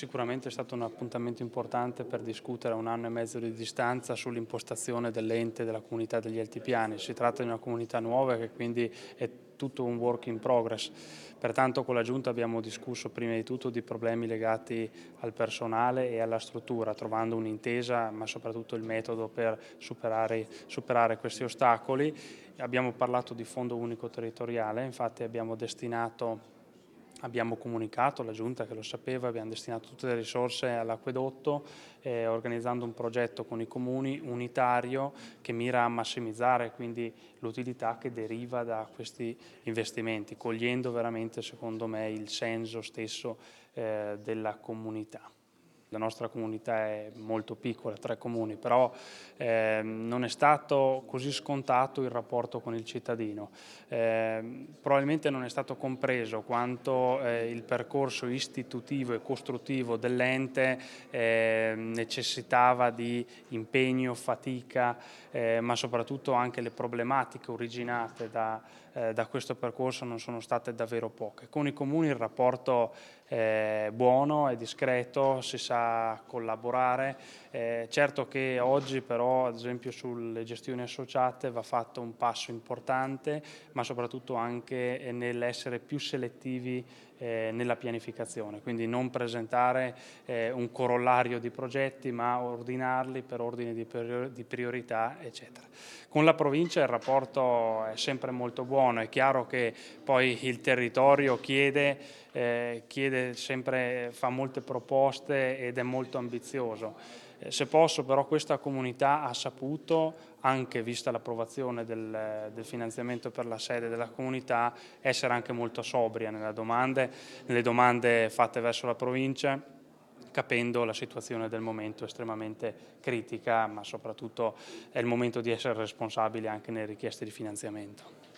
Sicuramente è stato un appuntamento importante per discutere a 1 anno e mezzo di distanza sull'impostazione dell'ente della comunità degli altipiani. Si tratta di una comunità nuova che quindi è tutto un work in progress. Pertanto con la Giunta abbiamo discusso prima di tutto di problemi legati al personale e alla struttura, trovando un'intesa ma soprattutto il metodo per superare questi ostacoli. Abbiamo parlato di fondo unico territoriale, infatti abbiamo comunicato alla Giunta che lo sapeva, abbiamo destinato tutte le risorse all'acquedotto, organizzando un progetto con i comuni unitario che mira a massimizzare quindi l'utilità che deriva da questi investimenti, cogliendo veramente secondo me il senso stesso della comunità. La nostra comunità è molto piccola, 3 comuni, però non è stato così scontato il rapporto con il cittadino. Probabilmente non è stato compreso quanto il percorso istitutivo e costruttivo dell'ente necessitava di impegno, fatica, ma soprattutto anche le problematiche originate da questo percorso non sono state davvero poche. Con i comuni il rapporto è buono, è discreto, si sa collaborare. Certo che oggi però, ad esempio sulle gestioni associate, va fatto un passo importante, ma soprattutto anche nell'essere più selettivi nella pianificazione, quindi non presentare un corollario di progetti, ma ordinarli per ordine di priorità, eccetera. Con la provincia il rapporto è sempre molto buono, è chiaro che poi il territorio chiede sempre, fa molte proposte ed è molto ambizioso. Se posso però questa comunità ha saputo, anche vista l'approvazione del finanziamento per la sede della comunità, essere anche molto sobria nelle domande fatte verso la provincia, capendo la situazione del momento estremamente critica, ma soprattutto è il momento di essere responsabili anche nelle richieste di finanziamento.